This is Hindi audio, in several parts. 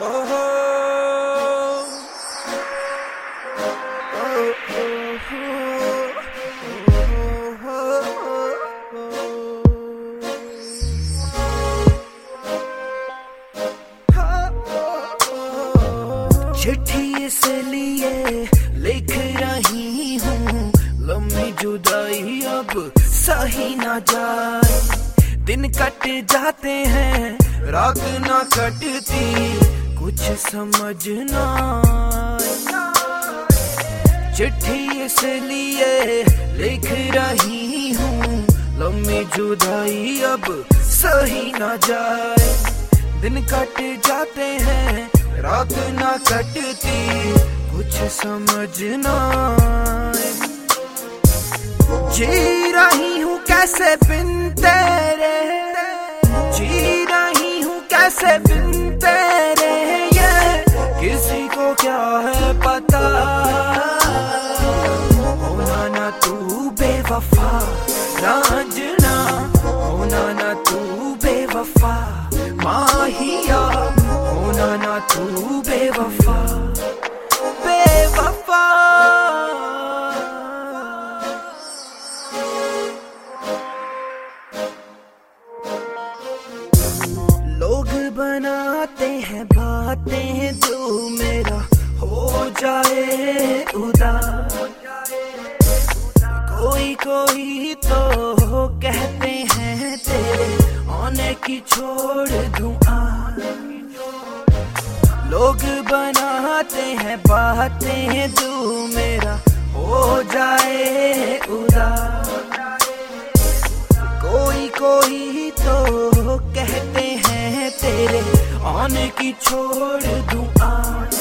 चिट्ठी इसलिए लिख रही हूँ, लम्बी जुदाई अब सही ना जाए। दिन कट जाते हैं, रात ना कटती, कुछ समझ ना आए। चिट्ठी इसलिए लिख रही हूँ, लम्बी जुदाई अब सही ना जाए। दिन कट जाते हैं, रात ना कटती, कुछ समझ ना आए। जी रही हूँ कैसे बिन तेरे, जी रही हूँ कैसे बिन तेरे, ये किसी को क्या है पता। होना ना तू बेवफा रांझना, होना ना तू बेवफा माहिया, होना ना तू बेवफा बेवफा। लोग बनाते हैं बातें जो मेरा हो जाए उदास। कोई कोई तो कहते हैं तेरे आने की छोड़ दूं आज। लोग बनाते हैं बातें जो मेरा हो जाए उदास। कोई कोई तो कहते हैं तेरे आने की छोड़ दूं आज।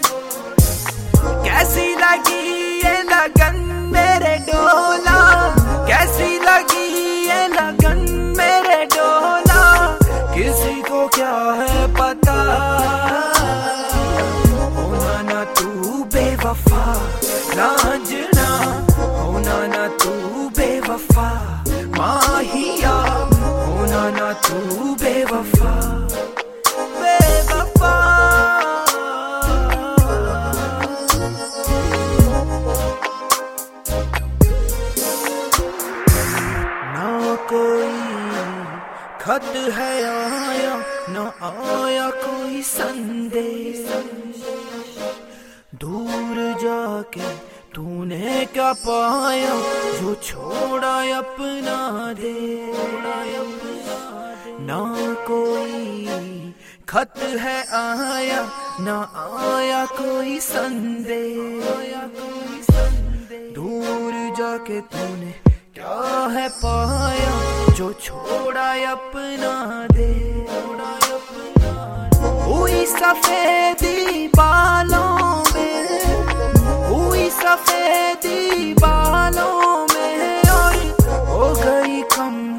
कैसी लगी ये लगन मेरे डोला, कैसी लगी ये लगन मेरे डोला, किसी को क्या है पता। होना ना तू बेवफा रांझना, होना ना तू बेवफा माहिया, होना ना तू बेवफा बेवफा। ना कोई खत है आया, ना आया कोई संदेश। दूर जाके तूने क्या पाया जो छोड़ा अपना देश। ना कोई खत है आया, ना आया कोई संदेश। दूर जाके तूने क्या है पाया जो छोड़ा अपना देश। हुई सफेदी बालों में, हुई सफेदी बालों में, और हो गई कम